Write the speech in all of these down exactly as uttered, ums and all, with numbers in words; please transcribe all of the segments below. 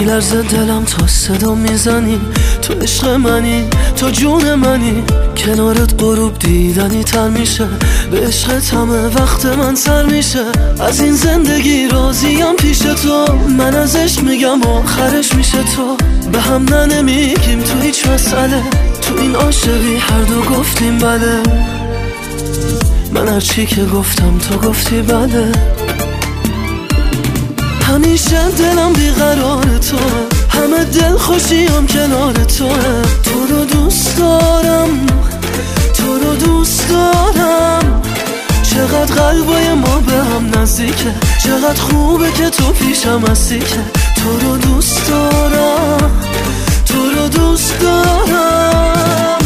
میلرزه دلم تا صدا میزنی، تو عشق منی، تو جون منی، کنارت غروب دیدنی تر میشه، به عشقت همه وقت من سر میشه. از این زندگی راضیم پیش تو، من از عشق میگم آخرش میشه تو. به هم نمیگیم تو هیچ مسئله، تو این عاشقی هر دو گفتیم بله. من هر چی که گفتم تو گفتی بله. همیشه دلم بیقرار توه، همه دل خوشیم کنار توه. تو رو دوست دارم، تو رو دوست دارم. چقدر قلبای ما به هم نزدیکه، چقدر خوبه که تو پیشم هستی که. تو رو دوست دارم، تو رو دوست دارم.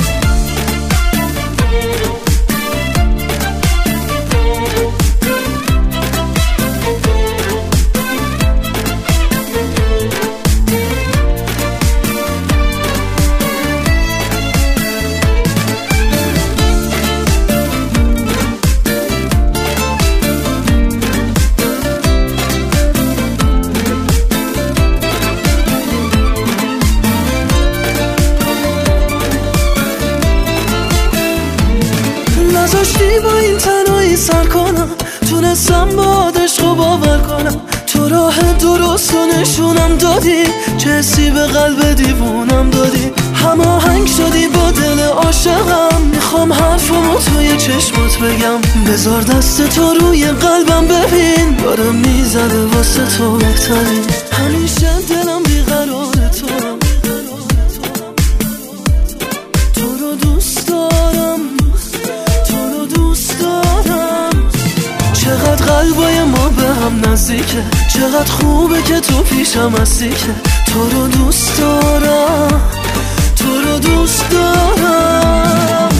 نذاشتی با این تنهایی سر کنم، تونستم با عشق و باور کنم. تو راه درست و نشونم دادی، چه حسی به قلب دیوونم دادی. هماهنگ شدی با دل عاشقم، میخوام حرفمو توی چشمات بگم. بذار دست تو روی قلبم ببین، داره میزنه واسه تو بهترین. همیشه دلم بیقرار تو، تو رو دوست دارم، چقدر قلبای ما به هم نزدیکه، چقدر خوبه که تو پیشم هستی که. تو رو دوست دارم، تو رو دوست دارم.